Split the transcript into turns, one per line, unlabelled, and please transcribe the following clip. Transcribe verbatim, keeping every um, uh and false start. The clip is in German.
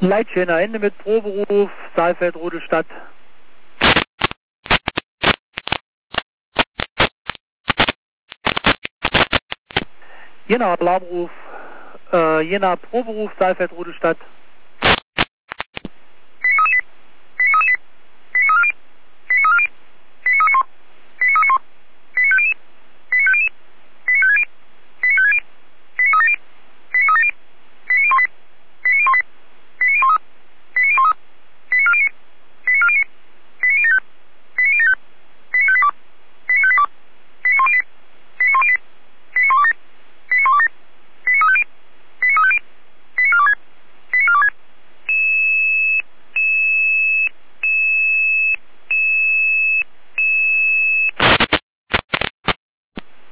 Leitschäner Ende mit Proberuf, Saalfeld, Rudolstadt. Jena Alarmruf, äh, Jena Proberuf, Saalfeld, Rudolstadt.